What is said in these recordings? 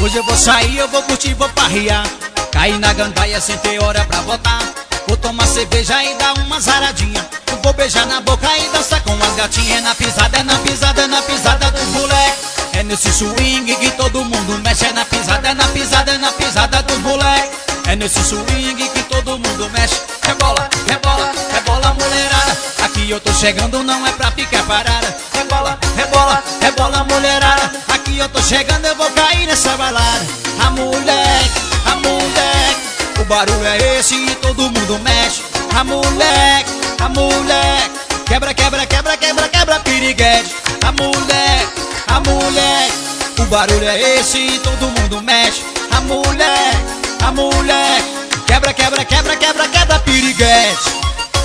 Hoje eu vou sair, eu vou curtir, vou parrear. Cair na gandaia sem ter hora pra voltar. Vou tomar cerveja e dar uma zaradinha. Eu vou beijar na boca e dançar com as gatinhas. É na pisada, é na pisada, é na pisada dos moleque. É nesse swing que todo mundo mexe. É na pisada, é na pisada, é na pisada dos moleque. É nesse swing que todo mundo mexe. Rebola, rebola, rebola mulherada. Aqui eu tô chegando, não é pra ficar parada. Rebola, rebola, rebola mulherada. Aqui eu tô chegando, eu vou cair nessa balada. A moleque, o barulho é esse e todo mundo mexe. A moleque, quebra, quebra, quebra, quebra, quebra piriguete. A moleque, o barulho é esse e todo mundo mexe. A moleque, quebra, quebra, quebra, quebra, quebra piriguete.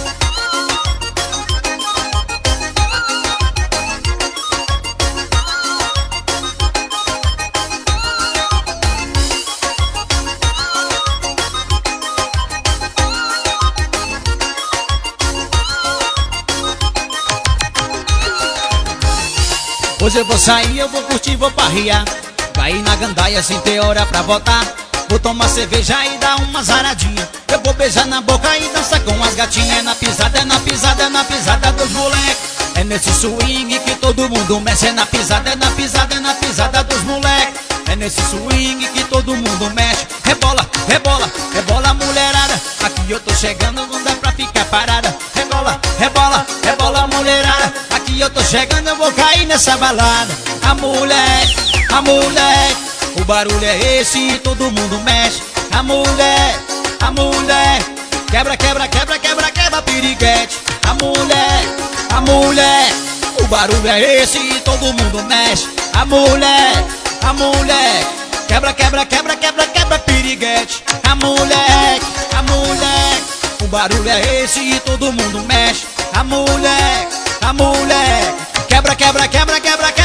Hoje eu vou sair, eu vou curtir, vou parrear. Cair na gandaia sem ter hora pra voltar. Vou tomar cerveja e dar uma zaradinha. Eu vou beijar na boca e dançar com as gatinhas. É na pisada, é na pisada, é na pisada dos moleque. É nesse swing que todo mundo mexe. É na pisada, é na pisada, é na pisada dos moleque. É nesse swing que todo mundo mexe. Rebola, rebola, rebola mulherada. Aqui eu tô chegando, não dá pra ficar parada. Rebola, rebola, rebola mulherada. Aqui eu tô chegando, eu vou cair nessa balada. A moleque, o barulho é esse e todo mundo mexe. A moleque, quebra, quebra, quebra, quebra, quebra piriguete. A moleque, o barulho é esse e todo mundo mexe. A moleque, quebra, quebra, quebra, quebra, quebra piriguete. A moleque, o barulho é esse e todo mundo mexe. A moleque, quebra, quebra, quebra, quebra, quebra.